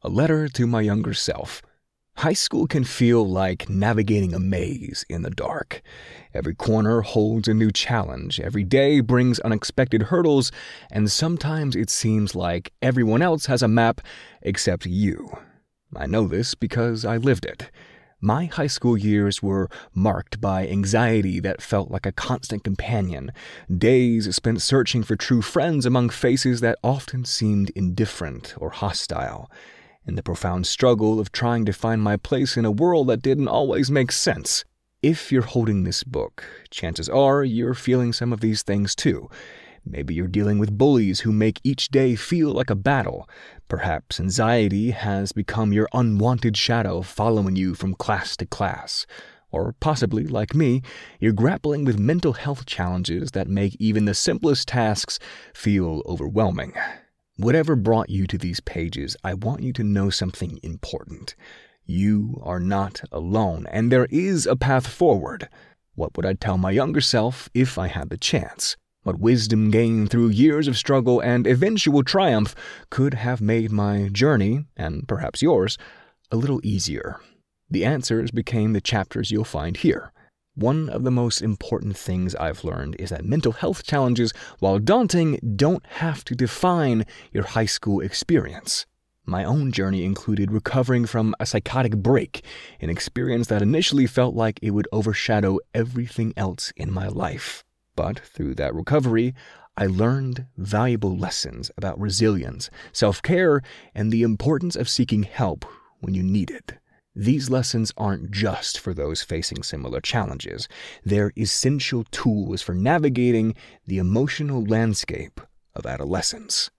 A letter to my younger self. High school can feel like navigating a maze in the dark. Every corner holds a new challenge, every day brings unexpected hurdles, and sometimes it seems like everyone else has a map except you. I know this because I lived it. My high school years were marked by anxiety that felt like a constant companion, days spent searching for true friends among faces that often seemed indifferent or hostile, and the profound struggle of trying to find my place in a world that didn't always make sense. If you're holding this book, chances are you're feeling some of these things too. Maybe you're dealing with bullies who make each day feel like a battle. Perhaps anxiety has become your unwanted shadow following you from class to class. Or possibly, like me, you're grappling with mental health challenges that make even the simplest tasks feel overwhelming. Whatever brought you to these pages, I want you to know something important. You are not alone, and there is a path forward. What would I tell my younger self if I had the chance? What wisdom gained through years of struggle and eventual triumph could have made my journey, and perhaps yours, a little easier? The answers became the chapters you'll find here. One of the most important things I've learned is that mental health challenges, while daunting, don't have to define your high school experience. My own journey included recovering from a psychotic break, an experience that initially felt like it would overshadow everything else in my life. But through that recovery, I learned valuable lessons about resilience, self-care, and the importance of seeking help when you need it. These lessons aren't just for those facing similar challenges. They're essential tools for navigating the emotional landscape of adolescence.